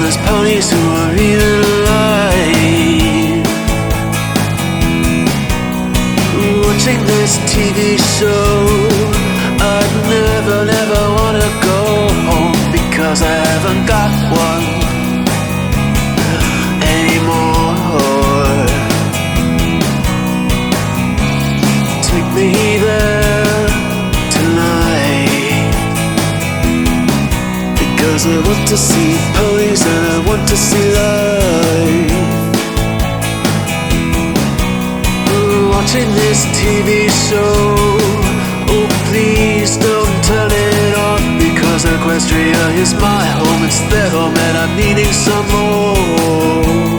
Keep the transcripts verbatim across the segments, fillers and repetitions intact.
there's ponies who are even alive. Watching this T V show, I'd never, never wanna go home, because I haven't got one anymore. Take me there tonight, because I want to see ponies and I want to see life. Watching this T V show, oh please don't turn it on, because Equestria is my home, it's their home and I'm needing some more.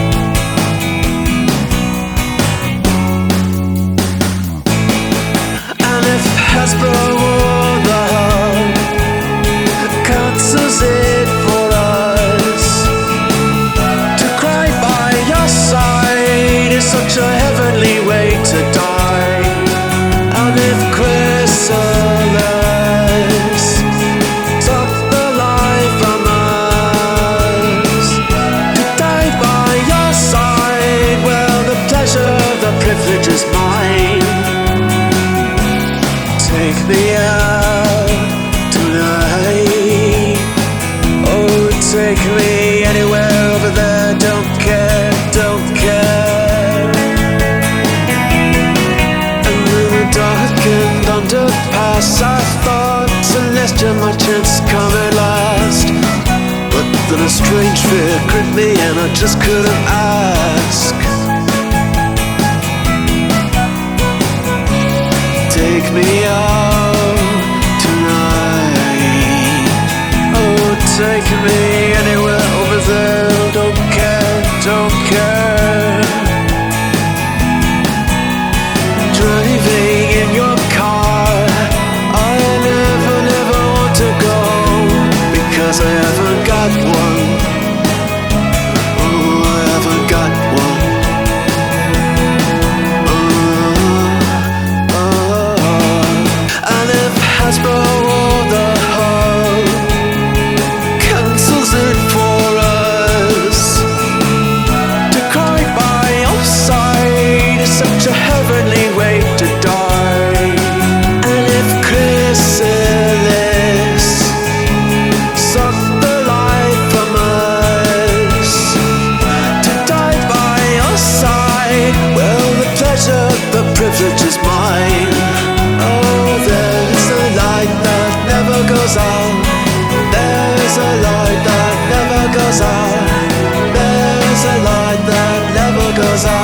And if Hasbro or the Hub cancels it for us, to cry by your side is such a heavenly way to die. And if Chrysalis took the life from us, to die by your side, well, the pleasure, the privilege is mine. Take me out tonight, oh, take me anywhere over there, don't care, don't care. Darkened underpass, I thought celestial my chance come at last, but then a strange fear gripped me and I just couldn't ask. Take me out tonight, oh take me anywhere over there, don't care, don't care. Driving in your car, I never, never want to go, because I haven't got one. Oh, I haven't got one. Oh, oh. And if Hasbro or the Hub cancels it for us, to cry by your side is such a heavenly way to die. And if Chrysalis sucked the life from us, to die by your side, well, the pleasure, the privilege is mine. Oh, there's a light that never goes out, there's a light that never goes out, there's a light that never goes out.